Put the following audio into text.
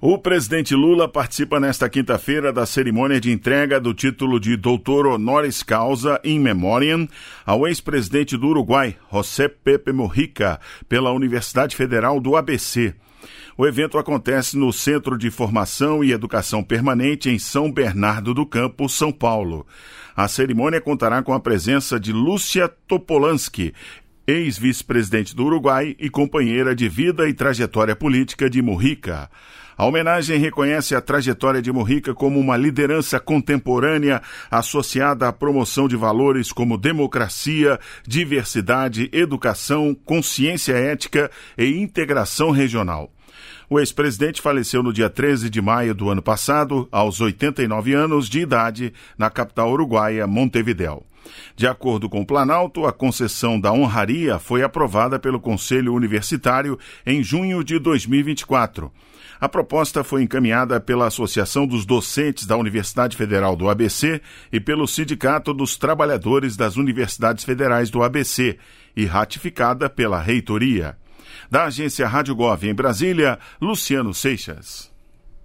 O presidente Lula participa nesta quinta-feira da cerimônia de entrega do título de doutor honoris causa in memoriam ao ex-presidente do Uruguai, José Pepe Mujica, pela Universidade Federal do ABC. O evento acontece no Centro de Formação e Educação Permanente em São Bernardo do Campo, São Paulo. A cerimônia contará com a presença de Lúcia Topolansky, ex-vice-presidente do Uruguai e companheira de vida e trajetória política de Mujica. A homenagem reconhece a trajetória de Mujica como uma liderança contemporânea associada à promoção de valores como democracia, diversidade, educação, consciência ética e integração regional. O ex-presidente faleceu no dia 13 de maio do ano passado, aos 89 anos de idade, na capital uruguaia, Montevidéu. De acordo com o Planalto, a concessão da honraria foi aprovada pelo Conselho Universitário em junho de 2024. A proposta foi encaminhada pela Associação dos Docentes da Universidade Federal do ABC e pelo Sindicato dos Trabalhadores das Universidades Federais do ABC e ratificada pela Reitoria. Da agência Rádio Gov em Brasília, Luciano Seixas.